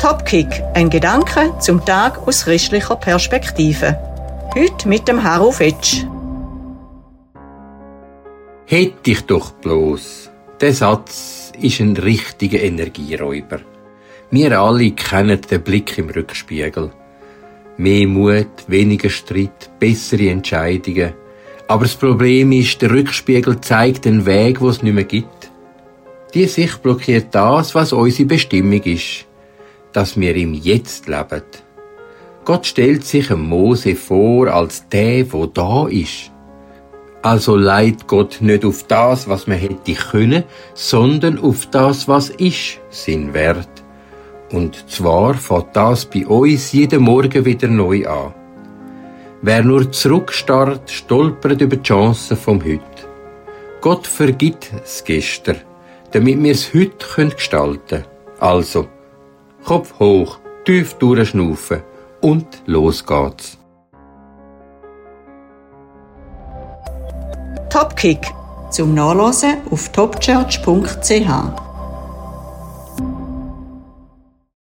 Topkick, ein Gedanke zum Tag aus christlicher Perspektive. Heute mit dem Harro Fetsch. Hätte ich doch bloß. Der Satz ist ein richtiger Energieräuber. Wir alle kennen den Blick im Rückspiegel. Mehr Mut, weniger Streit, bessere Entscheidungen. Aber das Problem ist, der Rückspiegel zeigt den Weg, wo es nicht mehr gibt. Die Sicht blockiert das, was unsere Bestimmung ist. Dass wir im Jetzt leben. Gott stellt sich dem Mose vor als der, wo da ist. Also leitet Gott nicht auf das, was man hätte können, sondern auf das, was ist, sein Wert. Und zwar fängt das bei uns jeden Morgen wieder neu an. Wer nur zurückstarrt, stolpert über die Chancen vom Heute. Gott vergibt das Gestern, damit wir es heute gestalten können. Also, Kopf hoch, tief durchschnaufen und los geht's. Topkick zum Nachlesen auf topchurch.ch